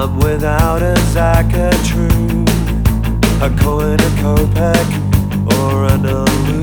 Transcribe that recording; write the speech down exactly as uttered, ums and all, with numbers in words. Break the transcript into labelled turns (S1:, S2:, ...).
S1: I'm without a Zachatrue, a coin, a kopeck, or an illusion.